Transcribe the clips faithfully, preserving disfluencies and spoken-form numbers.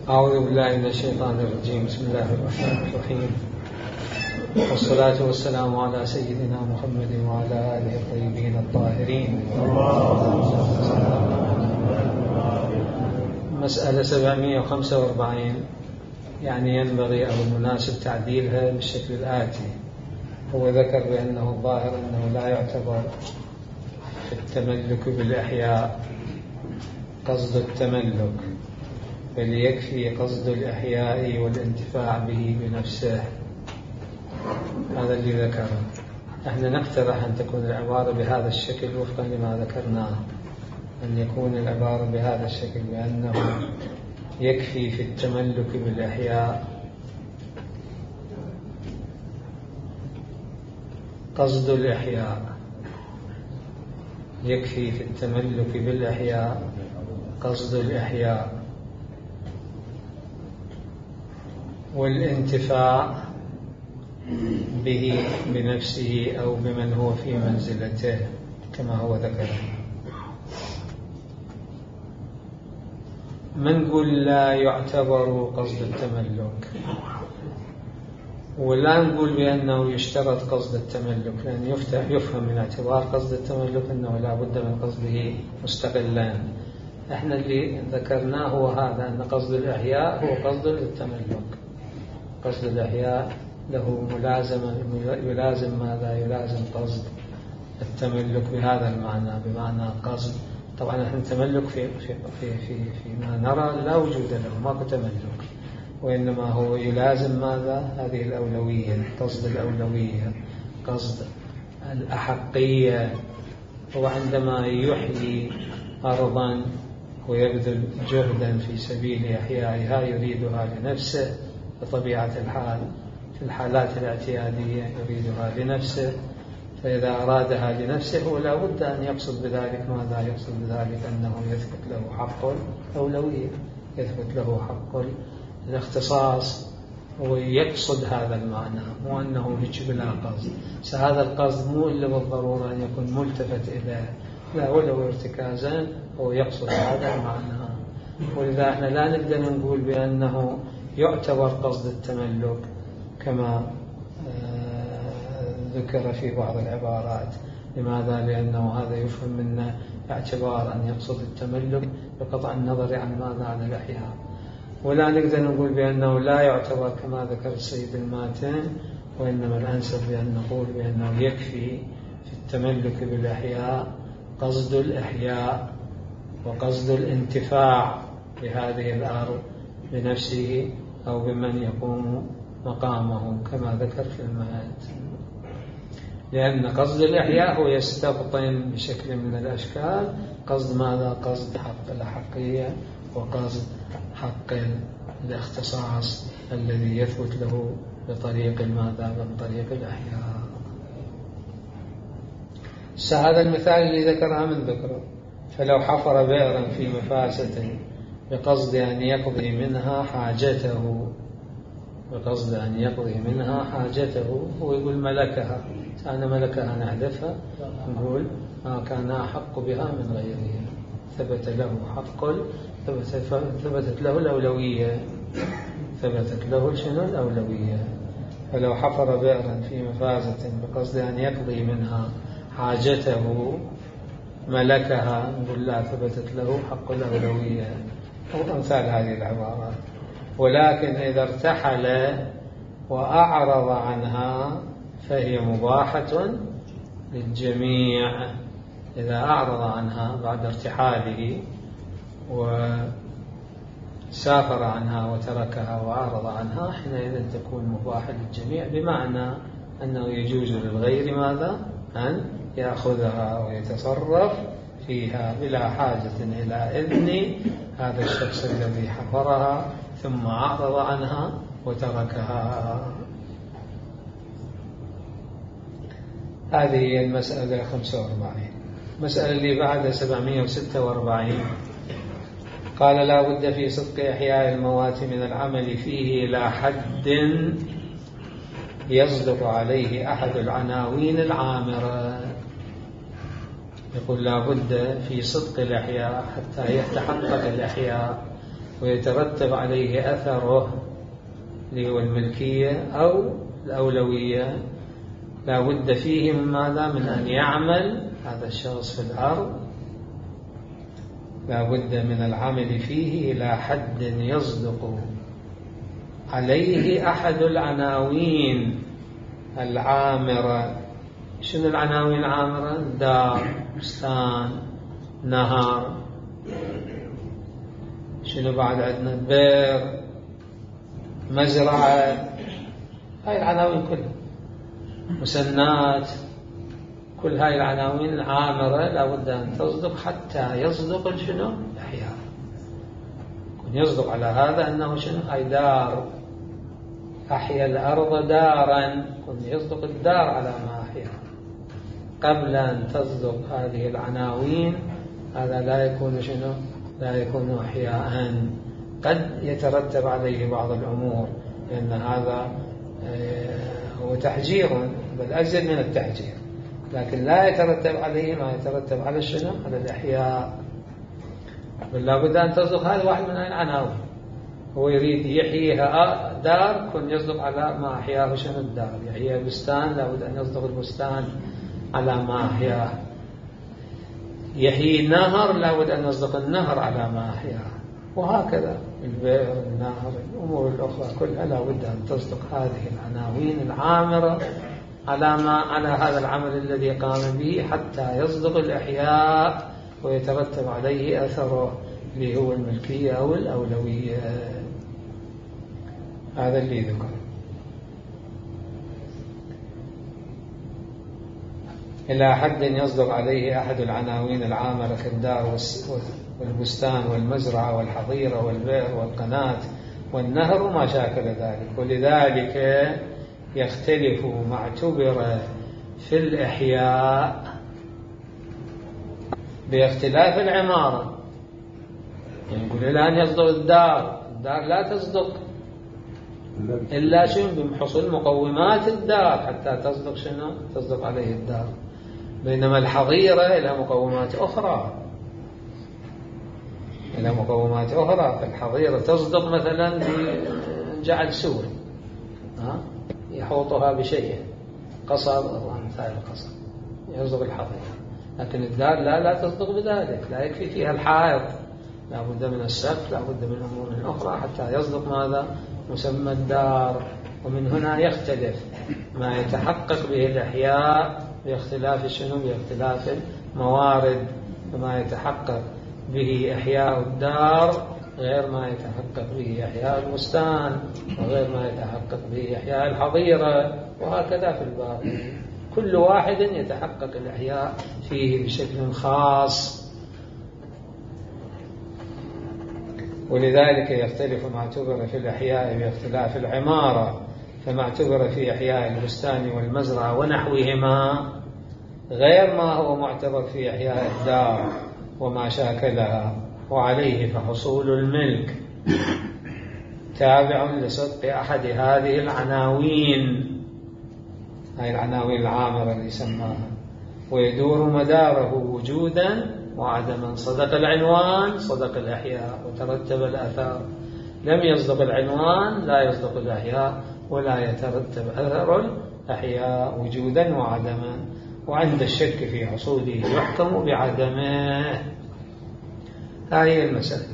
أعوذ بالله من الشيطان الرجيم. بسم الله الرحمن الرحيم، والصلاة والسلام على سيدنا محمد وعلى آله الطيبين الطاهرين. مسألة سبعمائة وخمسة وأربعين، يعني ينبغي أو المناسب تعديلها بالشكل الآتي. هو ذكر بأنه الظاهر أنه لا يعتبر في التملك بالإحياء قصد التملك، بل يكفي قصد الإحياء والانتفاع به بنفسه. هذا اللي ذكره. احنا نقترح أن تكون العبارة بهذا الشكل وفقا لما ذكرناه، أن يكون العبارة بهذا الشكل بأنه يكفي في التملك بالإحياء قصد الإحياء، يكفي في التملك بالإحياء قصد الإحياء والانتفاع به بنفسه أو بمن هو في منزلته كما هو ذكر. ما نقول لا يعتبر قصد التملك، ولا نقول بأنه يشترط قصد التملك، لأن يفتح يفهم من اعتبار قصد التملك أنه لا بد من قصده مستقلان. احنا اللي ذكرناه هو هذا، أن قصد الإحياء هو قصد التملك. قصد الإحياء له ملازمة، يلازم ماذا؟ يلازم قصد التملك بهذا المعنى، بمعنى قصد. طبعا احنا التملك في في في في فيما نرى لا وجود له، ماكو تملك، وإنما هو يلازم ماذا؟ هذه الأولوية، قصد الأولوية، قصد الأحقية. هو عندما يحيي أرضا ويبذل جهدا في سبيل إحيائها يريدها لنفسه بطبيعة الحال، في الحالات الاعتيادية يريدها لنفسه، فإذا أرادها لنفسه هو لا بد أن يقصد بذلك ماذا؟ يقصد بذلك أنه يثبت له حق الأولوية، يثبت له حق الاختصاص، ويقصد هذا المعنى، مو أنه هيك بلا قصد. فهذا القصد مو إلا بالضرورة أن يكون ملتفت إليه، لا ولو ارتكازا هو يقصد هذا المعنى. ولذا احنا لا نقدر نقول بأنه يعتبر قصد التملك كما ذكر في بعض العبارات. لماذا؟ لأنه هذا يفهم منا اعتبار أن يقصد التملك بقطع النظر عن ماذا؟ عن الإحياء. ولا نقدر نقول بأنه لا يعتبر كما ذكر السيد الماتن، وإنما الأنسب بأن نقول بأنه يكفي في التملك بالإحياء قصد الإحياء وقصد الانتفاع بهذه الأرض بنفسه أو بمن يقوم مقامه كما ذكر في المهد. لأن قصد الإحياء هو يستبطن بشكل من الأشكال قصد ماذا؟ قصد حق الأحقية وقصد حق الاختصاص الذي يثبت له بطريق ماذا؟ من طريق الإحياء. هذا المثال اللي ذكرها من ذكره، فلو حفر بئرا في مفاسة بقصد أن يقضي منها حاجته، بقصد أن يقضي منها حاجته، هو يقول ملكها، أنا ملكها نحذفها، نقول ما كان أحق بها من غيره، ثبت له حق، ثبتت له الأولوية، ثبتت له شنو؟ الأولوية. فلو حفر بئرا في مفازة بقصد أن يقضي منها حاجته ملكها، نقول لا، ثبتت له حق الأولوية، أو أمثال هذه العبارات. ولكن إذا ارتحل وأعرض عنها فهي مباحة للجميع. إذا أعرض عنها بعد ارتحاله وسافر عنها وتركها وأعرض عنها، حينئذ تكون مباحة للجميع، بمعنى أنه يجوز للغير ماذا؟ أن يأخذها ويتصرف فيها بلا حاجة إلى إذن هذا الشخص الذي حفرها ثم أعرض عنها وتركها. هذه هي المسألة خمسة وأربعين. المسألة اللي بعدها سبعمائة وستة وأربعين، قال لا بد في صدق إحياء الموات من العمل فيه إلى حد يصدق عليه أحد العناوين العامرة. يقول لا بد في صدق الإحياء حتى يتحقق الإحياء ويترتب عليه أثره اللي هو الملكية أو الأولوية، لا بد فيه من ماذا؟ من أن يعمل هذا الشخص في الأرض، لا بد من العمل فيه إلى حد يصدق عليه أحد العناوين العامرة. شنو العناوين العامرة؟ دار، بستان، نهر، شنو بعد عندنا؟ بئر، مزرعة، هاي العناوين كلها، مسنات، كل هاي العناوين العامرة لابد أن تصدق حتى يصدق شنو؟ الإحياء. يصدق على هذا أنه شنو؟ هاي دار، أحيا الأرض دارا، يصدق الدار على ما أحيا. قبل أن تصدق هذه العناوين هذا لا يكون شنو؟ لا يكون إحياء، قد يترتب عليه بعض الأمور، لأن هذا هو تحجير، بل أزيد من التحجير، لكن لا يترتب عليه ما يترتب على شنو؟ على الإحياء. بل لابد أن تصدق هذا واحد من العناوين. هو يريد يحييها دار، كن يصدق على ما أحياه شنو الدار. يحيي بستان، لابد أن يصدق البستان على ما أحياه. يحيي نهر، لابد أن يصدق النهر على ما أحياه. وهكذا البئر، النهر، الأمور الأخرى كلها لابد أن تصدق هذه العناوين العامرة على ما على هذا العمل الذي قام به حتى يصدق الإحياء ويترتب عليه أثره اللي هو الملكية أو الأولوية. هذا اللي ذكر. إلى حد يصدق عليه أحد العناوين العامرة كالدار والبستان والمزرعة والحظيرة والبئر والقناة والنهر وما شاكل ذلك. ولذلك يختلف ما اعتبر في الإحياء باختلاف العمارة. يقول إلى أن يصدق الدار، الدار لا تصدق إلا شنو؟ بحصول مقومات الدار حتى تصدق شنو؟ تصدق عليه الدار. بينما الحظيرة إلى مقومات أخرى، إلى مقومات أخرى. فالحظيرة تصدق مثلا بجعل سور يحوطها بشيء، قصب أو أمثال القصب، يصدق الحظيرة. لكن الدار لا لا تصدق بذلك، لا يكفي فيها الحائط، لا بد من السقف، لا بد من أمور أخرى حتى يصدق ماذا؟ مسمى الدار. ومن هنا يختلف ما يتحقق به الإحياء باختلاف شنو؟ باختلاف الموارد. وما يتحقق به إحياء الدار غير ما يتحقق به إحياء البستان، وغير ما يتحقق به إحياء الحظيرة، وهكذا في الباقي. كل واحد يتحقق الإحياء فيه بشكل خاص. ولذلك يختلف ما اعتبر في الإحياء باختلاف العمارة. فما اعتبر في إحياء البستان والمزرعة ونحوهما غير ما هو معتبر في إحياء الدار وما شاكلها. وعليه فحصول الملك تابع لصدق أحد هذه العناوين، هذه العناوين العامرة اللي سماها، ويدور مداره وجودا وعدما. صدق العنوان صدق الإحياء وترتب الأثر. لم يصدق العنوان لا يصدق الإحياء ولا يترتب أثر الإحياء وجودا وعدما. وعند الشك في حصوله يحكم بعدمه. هذه المسألة.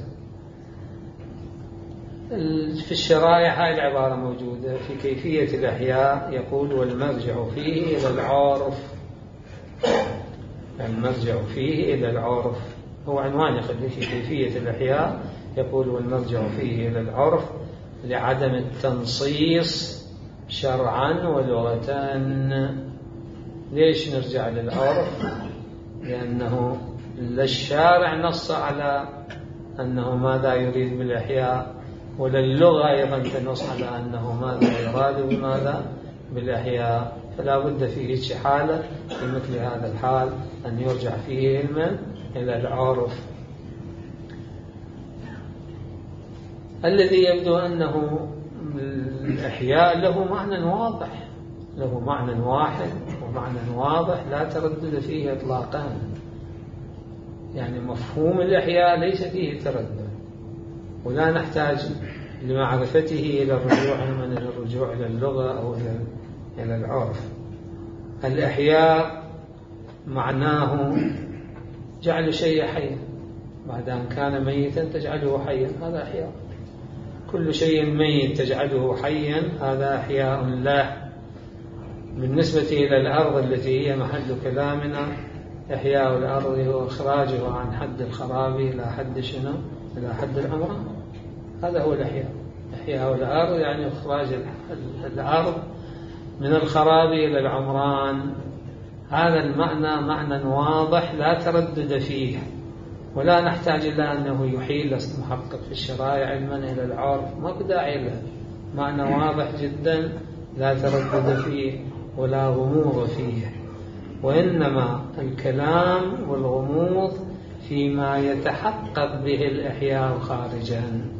في الشرائع هذه العبارة موجودة في كيفية الإحياء، يقول والمرجع فيه إلى العرف. المرجع فيه إلى العرف هو عنوان يخلي في كيفية الإحياء. يقول والمرجع فيه إلى العرف لعدم التنصيص شرعا ولغة. ليش نرجع للعرف؟ لأنه الشارع نص على أنه ماذا يريد بالإحياء، وللغة أيضا تنص على أنه ماذا يراد بماذا بالإحياء. فلا بد فيه حالة في مثل هذا الحال أن يرجع فيه علما إلى العرف الذي يبدو أنه الإحياء له معنى واضح، له معنى واحد ومعنى واضح لا تردد فيه إطلاقا. يعني مفهوم الإحياء ليس فيه تردد، ولا نحتاج لمعرفته إلى الرجوع من الرجوع إلى اللغة أو إلى العرف. الإحياء معناه جعل شيء حيا، بعد أن كان ميتا تجعله حيا، هذا إحياء. كل شيء ميت تجعله حيا هذا إحياء له. بالنسبة إلى الأرض التي هي محل كلامنا، إحياء الأرض هو إخراجه عن حد الخراب إلى حد شنو؟ إلى حد العمران. هذا هو الإحياء. إحياء الأرض يعني إخراج الأرض من الخراب إلى العمران. هذا المعنى معنى واضح لا تردد فيه، ولا نحتاج إلى أنه يحيل محقق في الشرائع علما إلى العرف، ما داعي له. معنى واضح جدا لا تردد فيه ولا غموض فيه. وإنما الكلام والغموض فيما يتحقق به الإحياء خارجا.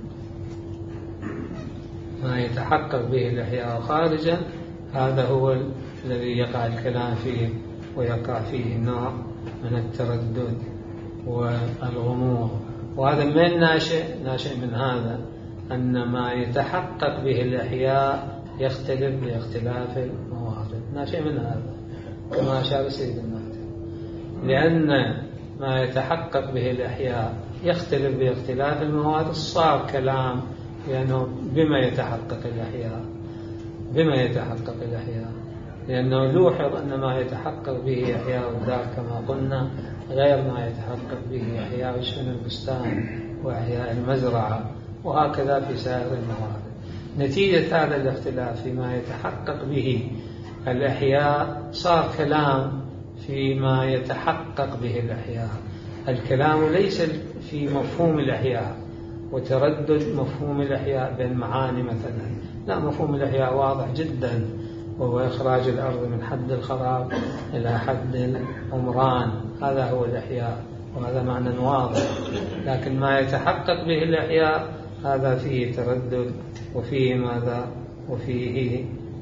ما يتحقق به الإحياء خارجا هذا هو الذي يقع الكلام فيه، ويقع فيه نوع من التردد والغموض. وهذا من ناشئ؟ ناشئ من هذا أن ما يتحقق به الإحياء يختلف باختلاف الموارد. ناشئ من هذا كما أشار سيد الناظر، لأن ما يتحقق به الإحياء يختلف باختلاف الموارد. صار كلام لأنه بما يتحقق الإحياء، بما يتحقق الإحياء، لأنه لوحظ أن ما يتحقق به إحياء الدار كما قلنا غير ما يتحقق به إحياء شؤون البستان وإحياء المزرعة، وهكذا في سائر الموارد. نتيجة هذا الاختلاف فيما يتحقق به الإحياء صار كلام فيما يتحقق به الإحياء. الكلام ليس في مفهوم الإحياء وتردد مفهوم الإحياء بين معاني مثلا، لا، مفهوم الإحياء واضح جدا، وهو إخراج الأرض من حد الخراب إلى حد العمران. هذا هو الإحياء، وهذا معنى واضح. لكن ما يتحقق به الإحياء هذا فيه تردد، وفيه ماذا؟ وفيه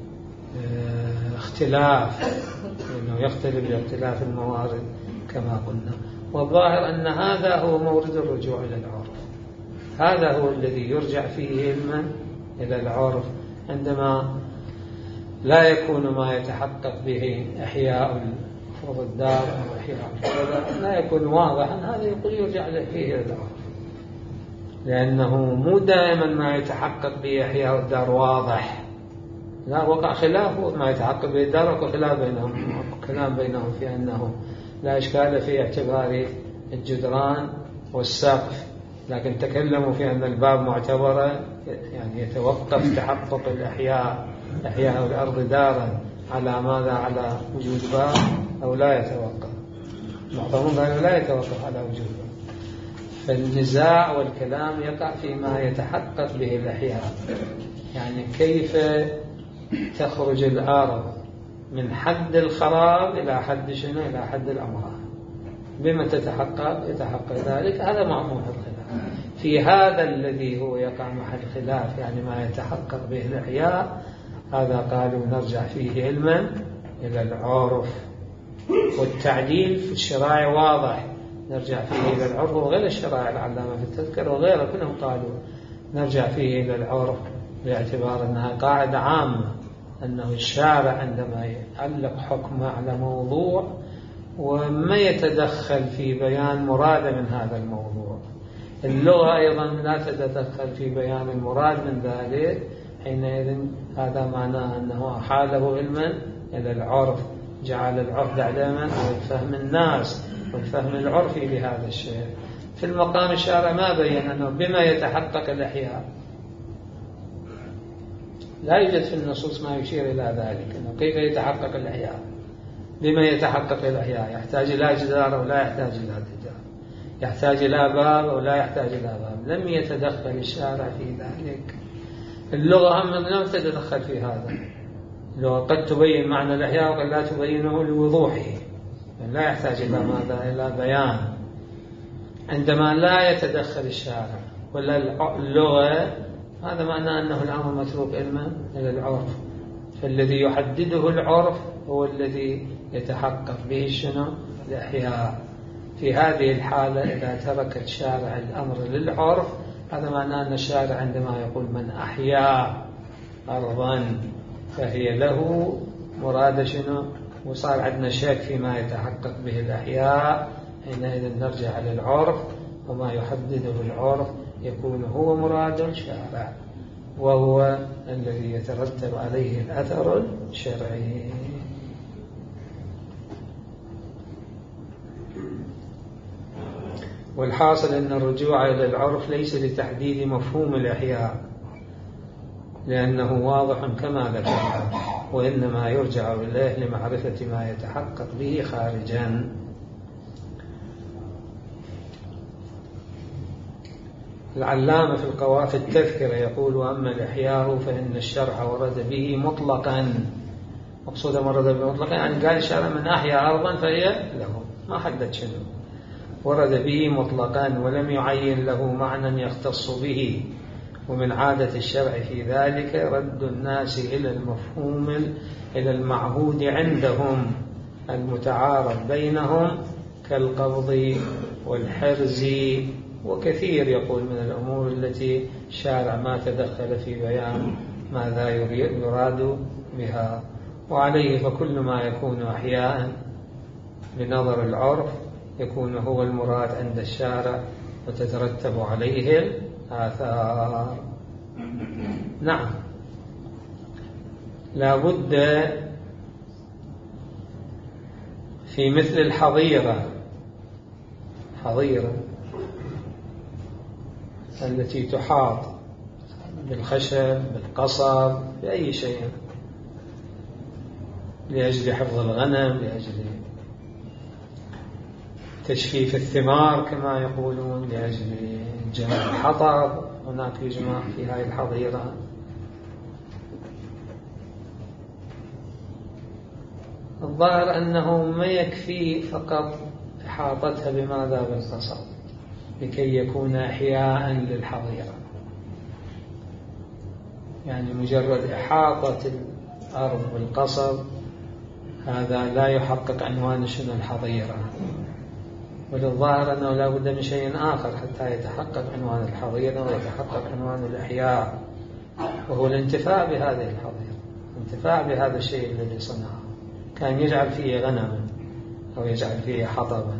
اه اختلاف، لأنه يختلف باختلاف الموارد كما قلنا. والظاهر أن هذا هو مورد الرجوع إلى العرف. هذا هو الذي يرجع فيه علما إلى العرف، عندما لا يكون ما يتحقق به إحياء فرض الدار أو إحياء الفرض لا يكون واضحا، هذا يقول يرجع فيه إلى العرف، لأنه مو دائما ما يتحقق به إحياء الدار واضح، لا، وقع خلاف ما يتحقق به الدار، وقع خلاف بينهم، كلام بينهم في أنه لا إشكال في اعتبار الجدران والسقف، لكن تكلموا في أن الباب معتبرة، يعني يتوقف تحقق الإحياء إحياء الأرض دارا على ماذا؟ على وجود باب أو لا يتوقف. معظمهم قالوا لا يتوقف على وجود باب. فالنزاع والكلام يقع فيما يتحقق به الإحياء، يعني كيف تخرج الأرض من حد الخراب إلى حد شنو؟ إلى حد الأمران. بما تتحقق؟ يتحقق ذلك، هذا معمول الخلاف. في هذا الذي هو يقع محل خلاف، يعني ما يتحقق به الإحياء، هذا قالوا نرجع فيه علما إلى العرف. والتعليل في الشرائع واضح، نرجع فيه إلى العرف، وغير الشرائع العلامة في التذكرة وغيره كلهم قالوا نرجع فيه إلى العرف، باعتبار أنها قاعدة عامة، أنه الشارع عندما يعلق حكمه على موضوع وما يتدخل في بيان مراد من هذا الموضوع. اللغة أيضا لا تتدخل في بيان المراد من ذلك، حينئذ هذا معناه أنه حاله علما إلى العرف، جعل العرف علما والفهم الناس والفهم العرفي لهذا الشيء. في المقام الشارع ما بين أنه بما يتحقق الإحياء، لا يوجد في النصوص ما يشير إلى ذلك، أنه كيف يتحقق الإحياء، بما يتحقق الإحياء، يحتاج إلى جدار أو لا يحتاج إلى جدار، يحتاج إلى باب أو لا يحتاج إلى باب. لم يتدخل الشارع في ذلك. اللغة هم لم تتدخل في هذا. اللغة قد تبين معنى الإحياء وقد لا تبينه لوضوحه، لا يحتاج إلى ماذا؟ إلى بيان. عندما لا يتدخل الشارع ولا اللغة، هذا معناه أنه الأمر متروك علما إلى العرف. فالذي يحدده العرف هو الذي يتحقق به شنو؟ الإحياء. في هذه الحالة إذا ترك الشارع الأمر للعرف هذا معناه أن الشارع عندما يقول من أحيا أرضا فهي له مراد شنو؟ وصار عندنا شك فيما يتحقق به الأحياء، حينئذ نرجع للعرف، وما يحدده العرف يكون هو مراد الشارع، وهو الذي يترتب عليه الأثر الشرعي. والحاصل أن الرجوع إلى العرف ليس لتحديد مفهوم الإحياء لأنه واضح كما ذكرنا، وإنما يرجع إليه لمعرفة ما يتحقق به خارجا. العلامة في القوافي التذكرة يقول: وأما الإحياء فإن الشرع ورد به مطلقا. مقصود مرد به مطلقا يعني قال الشرع من أحيا أرضا فهي له، ما حدد شنو، ورد به مطلقا ولم يعين له معنى يختص به. ومن عادة الشرع في ذلك رد الناس إلى المفهوم إلى المعهود عندهم المتعارف بينهم كالقبض والحرز وكثير يقول من الأمور التي الشارع ما تدخل في بيان ماذا يراد بها. وعليه فكل ما يكون أحياء بنظر العرف يكون هو المراد عند الشارع وتترتب عليه الآثار. نعم، لا بد في مثل الحظيرة، حظيرة التي تحاط بالخشب بالقصب بأي شيء لأجل حفظ الغنم، لأجل تجفيف الثمار كما يقولون، لأجل جمع الحطب، هناك يجمع في هذه الحظيرة. الظاهر أنه ما يكفي فقط إحاطتها بماذا؟ بالقصب، لكي يكون إحياء للحظيرة. يعني مجرد إحاطة الأرض بالقصب هذا لا يحقق عنوان شنو الحظيرة، وللظاهر أنه لا بد من شيء آخر حتى يتحقق عنوان الحظيرة ويتحقق عنوان الإحياء، وهو الانتفاع بهذه الحظيرة، الانتفاع بهذا الشيء الذي صنعه. كان يجعل فيه غنما أو يجعل فيه حطبا،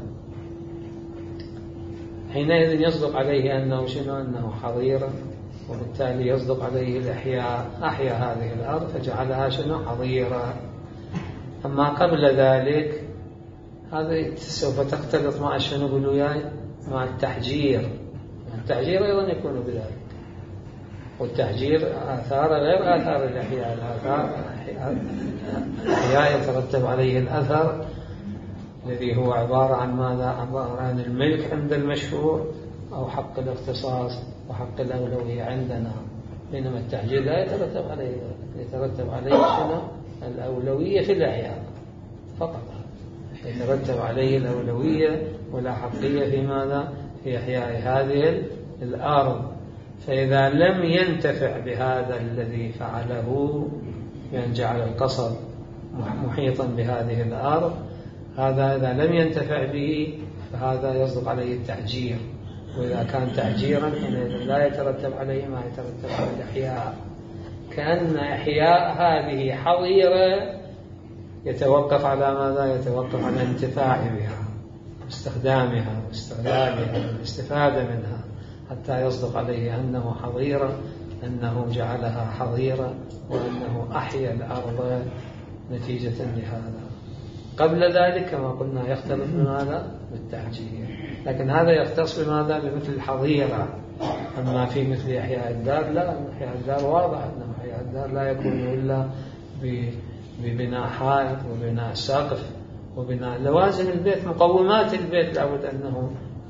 حينئذ يصدق عليه أنه شنو؟ أنه حظيرة، وبالتالي يصدق عليه الإحياء، أحيا هذه الأرض فجعلها شنو؟ حظيرة. أما قبل ذلك هذا سوف تختلط مع شنو قولوا ياي؟ مع التحجير. التحجير أيضا يكون بذلك، والتحجير آثار غير آثار الإحياء. الآثار الإحياء يترتب عليه الأثر الذي هو عبارة عن ماذا؟ عبارة عن الملك عند المشهور أو حق الاختصاص وحق الأولوية عندنا، بينما التحجير لا يترتب عليه، يترتب عليه شنو؟ الأولوية في الإحياء فقط، يترتب عليه الأولوية ولا حقية في ماذا؟ في إحياء هذه الأرض. فإذا لم ينتفع بهذا الذي فعله، يعني جعل القصب محيطا بهذه الأرض، هذا إذا لم ينتفع به فهذا يصدق عليه التحجير. وإذا كان تحجيرا لا يترتب عليه ما يترتب على الإحياء. كأن إحياء هذه حظيرة يتوقف على ماذا؟ يتوقف على الانتفاع بها واستخدامها واستغلالها والاستفادة منها حتى يصدق عليه أنه حظيرة، أنه جعلها حظيرة، وأنه أحيا الأرض نتيجة لهذا. قبل ذلك كما قلنا يختلف بماذا؟ بالتحجير. لكن هذا يختص بماذا؟ بمثل الحظيرة. أما في مثل إحياء الدار لا، إحياء الدار واضح أنه إحياء الدار لا يكون إلا ببناء حائط وبناء سقف وبناء لوازم البيت، مقومات البيت لابد أنه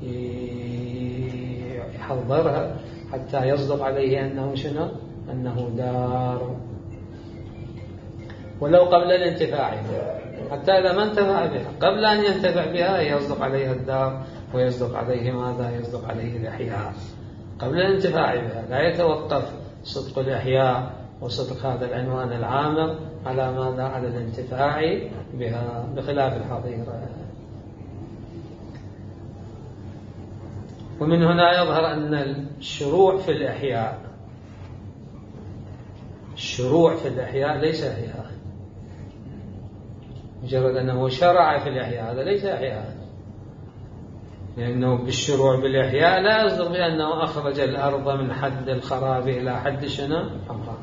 يحضرها حتى يصدق عليه أنه شنو؟ أنه دار. ولو قبل الانتفاع بها، حتى إذا ما انتفع بها قبل أن ينتفع بها يصدق عليها الدار، ويصدق عليه ماذا؟ يصدق عليه الإحياء. قبل الانتفاع بها لا يتوقف صدق الإحياء وصدق هذا العنوان العامر على ماذا؟ على الانتفاع بها، بخلاف الحظيرة. ومن هنا يظهر أن الشروع في الإحياء الشروع في الإحياء ليس إحياء، مجرد أنه شرع في الإحياء هذا ليس إحياء، لأنه بالشروع بالإحياء لا يصدق بأنه أخرج الأرض من حد الخراب إلى حد شنو؟ حمراء.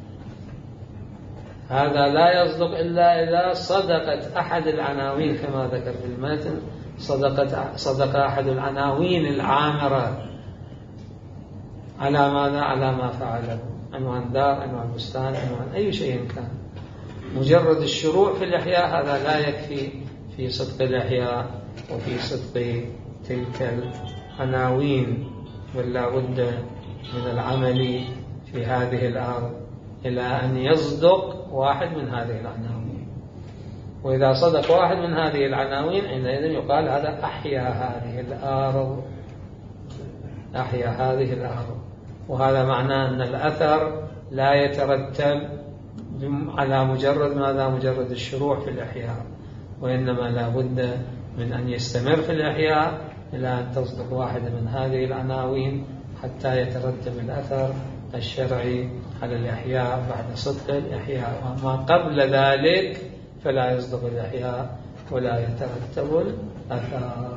هذا لا يصدق إلا إذا صدقت أحد العناوين كما ذكر في المتن، صدقت صدق أحد العناوين العامرة على ماذا؟ على ما فعله، عنوان دار، عنوان بستان، عنوان أي شيء كان. مجرد الشروع في الإحياء هذا لا يكفي في صدق الإحياء وفي صدق تلك العناوين، بل لا بد من العمل في هذه الأرض إلى أن يصدق واحد من هذه العناوين. وإذا صدق واحد من هذه العناوين عندئذ يقال هذا أحيا هذه الأرض، أحيا هذه الأرض. وهذا معناه أن الأثر لا يترتب على مجرد ماذا؟ مجرد الشروع في الإحياء، وإنما لا بد من أن يستمر في الإحياء إلى أن تصدق واحدة من هذه العناوين حتى يترتب الأثر الشرعي على الإحياء بعد صدق الإحياء. وما قبل ذلك فلا يصدق الإحياء ولا يترتب الأثر.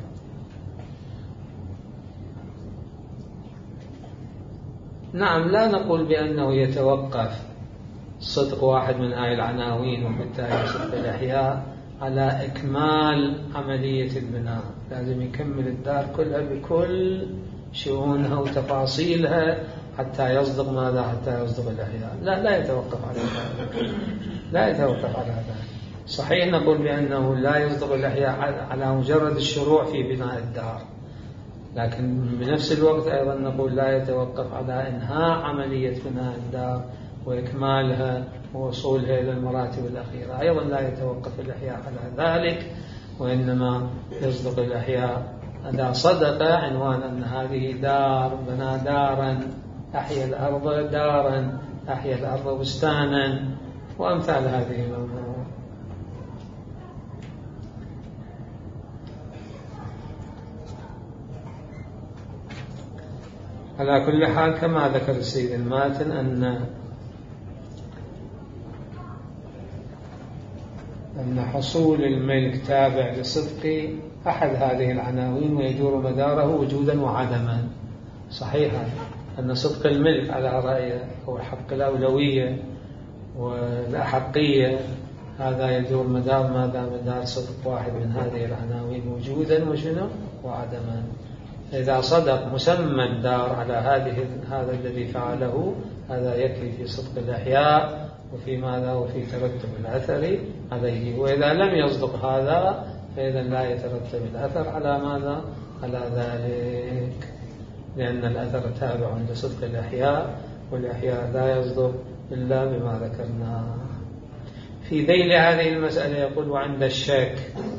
نعم، لا نقول بأنه يتوقف صدق واحد من هذه العناوين وبالتالي صدق الإحياء على إكمال عملية البناء، لازم يكمل الدار كلها بكل شؤونها وتفاصيلها حتى يصدق ماذا؟ حتى يصدق الإحياء. لا لا يتوقف على ذلك، لا يتوقف على ذلك. صحيح نقول بأنه لا يصدق الإحياء على مجرد الشروع في بناء الدار، لكن بنفس الوقت أيضا نقول لا يتوقف على إنهاء عملية بناء الدار وإكمالها ووصولها إلى المراتب الأخيرة، أيضا لا يتوقف الإحياء على ذلك، وإنما يصدق الإحياء إذا صدق عنوان أن هذه دار، بنى دارا، أحيا الأرض دارا، أحيا الأرض بستانا، وأمثال هذه الأمور. على كل حال كما ذكر السيد الماتن أن أن حصول الملك تابع لصدق أحد هذه العناوين ويدور مداره وجودا وعدما. صحيح أن صدق الملك على رأيه هو حق الأولوية والأحقية، هذا يدور مدار ماذا؟ مدار صدق واحد من هذه العناوين وجودا وشنو؟ وعدما. إذا صدق مسمى الدار على هذه هذا الذي فعله هذا يكفي في صدق الإحياء وفي ماذا؟ وفي ترتب الأثر عليه. وإذا لم يصدق هذا فإذا لا يترتب الأثر على ماذا؟ على ذلك، لأن الأثر تابع لصدق الإحياء، والإحياء لا يصدق إلا بما ذكرنا. في ذيل هذه المسألة يقول وعند الشك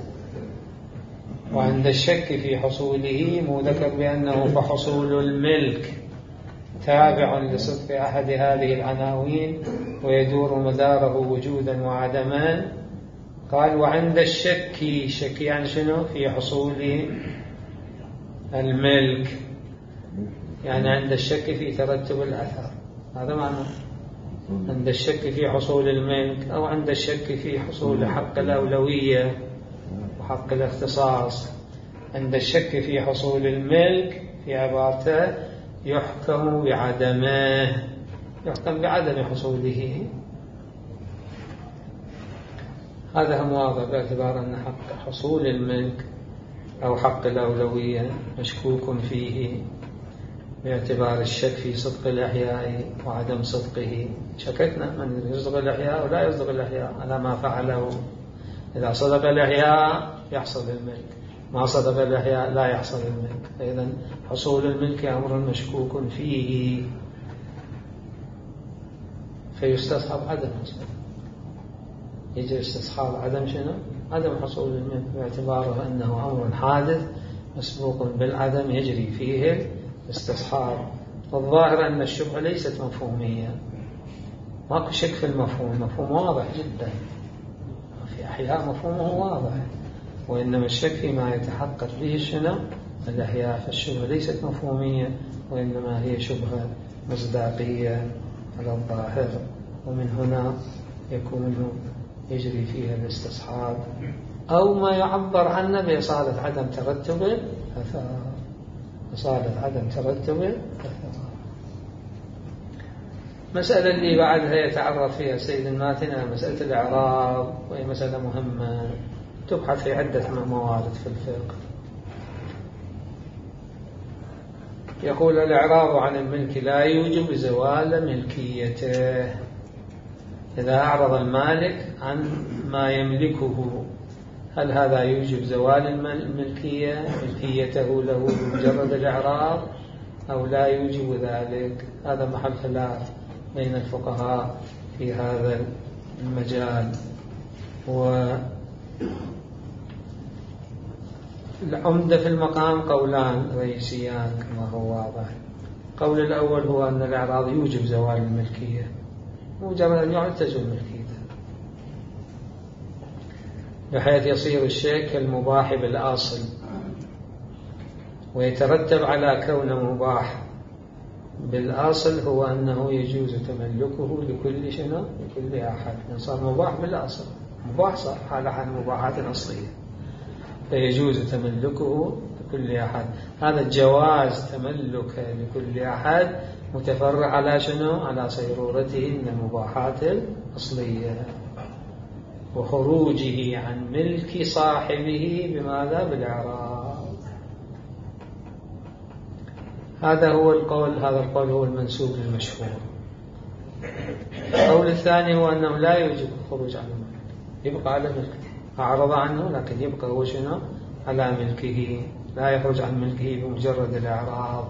وعند الشك في حصوله مو ذكر بأنه فحصول الملك تابع لصدق أحد هذه العناوين ويدور مداره وجودا وعدما. قال وعند الشك، شك يعني شنو؟ في حصول الملك، يعني عند الشك في ترتب الأثر، هذا معنى عند الشك في حصول الملك، أو عند الشك في حصول حق الأولوية وحق الاختصاص. عند الشك في حصول الملك في عبارته يحكم بعدمه، يحكم بعدم حصوله. هذا هم واضح باعتبار أن حق حصول الملك أو حق الأولوية مشكوك فيه باعتبار الشك في صدق الإحياء وعدم صدقه. شككنا من يصدق الإحياء ولا يصدق الإحياء على ما فعله. إذا صدق الإحياء يحصل الملك، ما صدق الإحياء لا يحصل الملك. فإذا حصول الملك أمر مشكوك فيه، فيستصحب عدم حصول. يجي استصحاب عدم شنو؟ عدم حصول الملك باعتباره أنه أمر حادث مسبوق بالعدم يجري فيه استصحاب. والظاهر أن الشبهة ليست مفهومية، ماكو شك في المفهوم، المفهوم واضح جدا، في أحياء مفهومه واضح، وإنما الشك فيما يتحقق به شنو؟ الأحياء، فالشبهة ليست مفهومية وإنما هي شبهة مصداقية على الظاهر، ومن هنا يكون يجري فيها الاستصحاب أو ما يعبر عنه بإصالة عدم ترتب الأثار. إصالة عدم ترتب الأثار. مسألة اللي بعدها يتعرف فيها السيد الماتنة مسألة الإعراب، وهي مسألة مهمة تبحث في عدة موارد في الفقه. يقول الإعراب عن الملك لا يوجب زوال ملكيته. إذا أعرض المالك عن ما يملكه هل هذا يوجب زوال الملكية ملكيته له بمجرد الإعراب أو لا يوجب ذلك؟ هذا محل خلاف بين الفقهاء في هذا المجال. والعمدة في المقام قولان رئيسيان كما هو واضح. القول الأول هو أن الإعراض يوجب زوال الملكية مجرد أن يعد تزول ملكيته، بحيث يصير الشيء كالمباح بالأصل، ويترتب على كونه مباح بالأصل هو أنه يجوز تملكه لكل شنو لكل أحد. صار مباح بالأصل، مباح صار على حال المباحات الأصلية، فيجوز تملكه لكل أحد. هذا الجواز تملك لكل أحد متفرع على شنو؟ على صيرورته من المباحات الأصلية وخروجه عن ملك صاحبه بماذا؟ بالإعراض. هذا هو القول، هذا القول هو المنسوب للمشهور. القول الثاني هو أنه لا يوجب الخروج عن الملك، يبقى على ملكه، أعرض عنه لكن يبقى هو شنو؟ على ملكه، لا يخرج عن ملكه بمجرد الإعراض.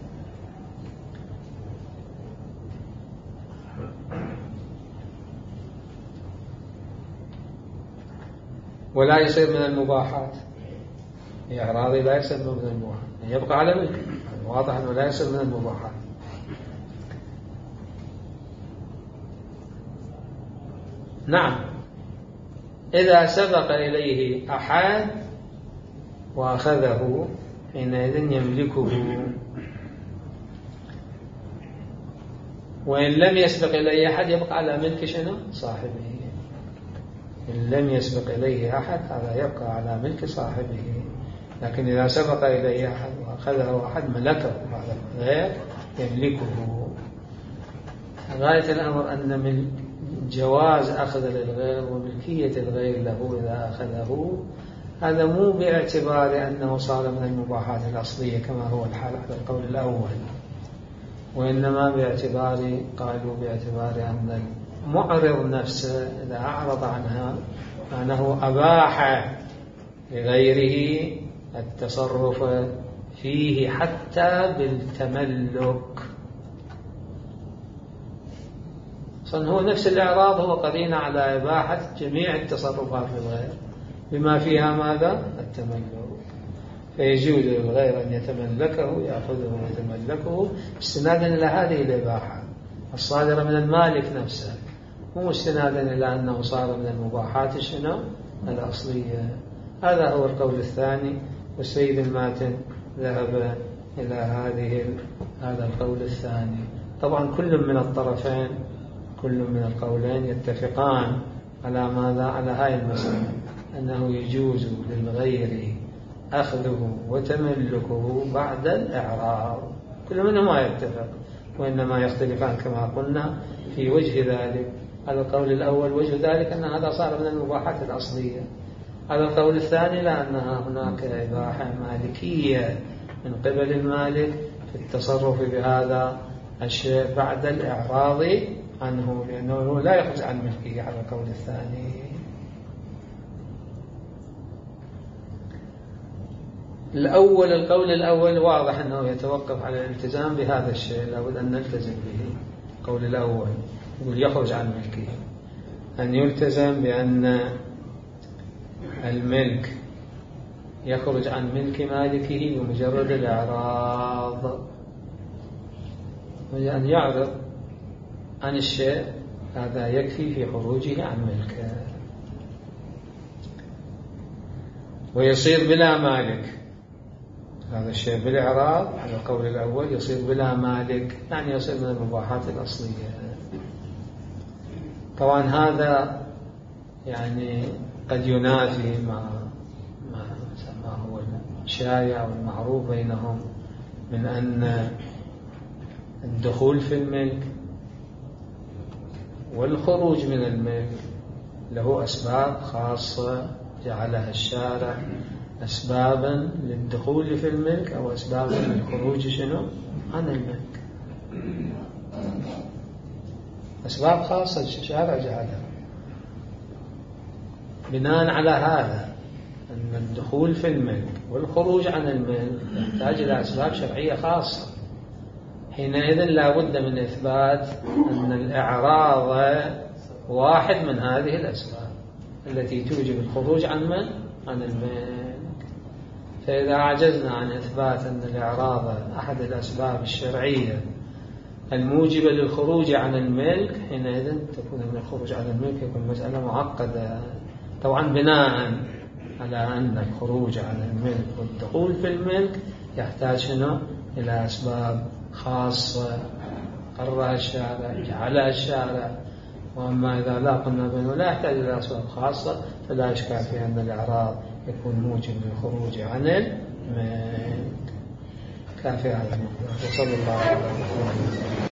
ولا يصير من المباحات، إعراضي لا يصير من المباحات، يبقى على ملكه، واضح أنه لا يصير من المباحات. نعم، إذا سبق إليه أحد وأخذه حينئذ يملكه، وإن لم يسبق إليه أحد يبقى على ملك شنو؟ صاحبه. إن لم يسبق إليه أحد هذا يبقى على ملك صاحبه، لكن إذا سبق إليه أحد وأخذه أحد ملكه هذا غير يملكه. غاية الأمر أن من جواز أخذ للغير وملكية الغير له إذا أخذه هذا مو باعتبار أنه صار من المباحات الأصلية كما هو الحال على القول الأول، وإنما باعتبار قالوا باعتبار أن المعرض نفسه إذا أعرض عنها أنه أباح لغيره التصرف فيه حتى بالتملك. صن هو نفس الإعراض هو قرينة على إباحة جميع التصرفات للغير بما فيها ماذا؟ التملك. فيجوز للغير أن يتملكه، يأخذه ويتملكه استنادا إلى هذه الإباحة الصادرة من المالك نفسه، مو استنادا إلى أنه صار من المباحات شنو؟ الأصلية. هذا هو القول الثاني، والسيد الماتن ذهب إلى هذه هذا القول الثاني. طبعا كل من الطرفين كل من القولين يتفقان على ماذا؟ على هاي المسألة، أنه يجوز للغير أخذه وتملكه بعد الإعراض. كل منهما يتفق، وإنما يختلفان كما قلنا في وجه ذلك. هذا القول الأول وجه ذلك أن هذا صار من المباحات الأصلية. هذا القول الثاني لأنها هناك إباحة مالكية من قبل المالك في التصرف بهذا الشيء بعد الإعراض عنه، لأنه لا يخرج عن ملكه على القول الثاني. الأول القول الأول واضح أنه يتوقف على الالتزام بهذا الشيء، لابد أن نلتزم به. القول الأول يقول يخرج عن ملكه، أن يلتزم بأن الملك يخرج عن ملك مالكه بمجرد الإعراض، وأن يعرض عن الشيء هذا يكفي في خروجه عن ملكه، ويصير بلا مالك. هذا الشيء بالإعراض على القول الأول يصير بلا مالك، يعني يصير من المباحات الأصلية. طبعا هذا يعني قد ينافي ما ما ما هو الشائع والمعروف بينهم من أن الدخول في الملك والخروج من الملك له أسباب خاصة جعلها الشارع أسبابا للدخول في الملك أو أسبابا للخروج شنو عن الملك. أسباب خاصة الشارع جعلها. بناء على هذا أن الدخول في الملك والخروج عن الملك يحتاج إلى أسباب شرعية خاصة، حينئذ لا بد من إثبات أن الإعراض واحد من هذه الأسباب التي توجب الخروج عن من؟ عن الملك. فإذا عجزنا عن إثبات أن الإعراض أحد الأسباب الشرعية الموجبة للخروج عن الملك، حينئذ تكون من الخروج عن الملك يكون مسألة معقدة. طبعا بناء على أن الخروج عن الملك والدخول في الملك يحتاج شنو؟ إلى أسباب خاصة قررها الشارع جعلها الشارع. وأما إذا لا قلنا بأنه لا يحتاج إلى أسباب خاصة فلا إشكال في أن الإعراض يكون موجب للخروج عن الملك. كافي هذا المقدار. وصلى الله على محمد.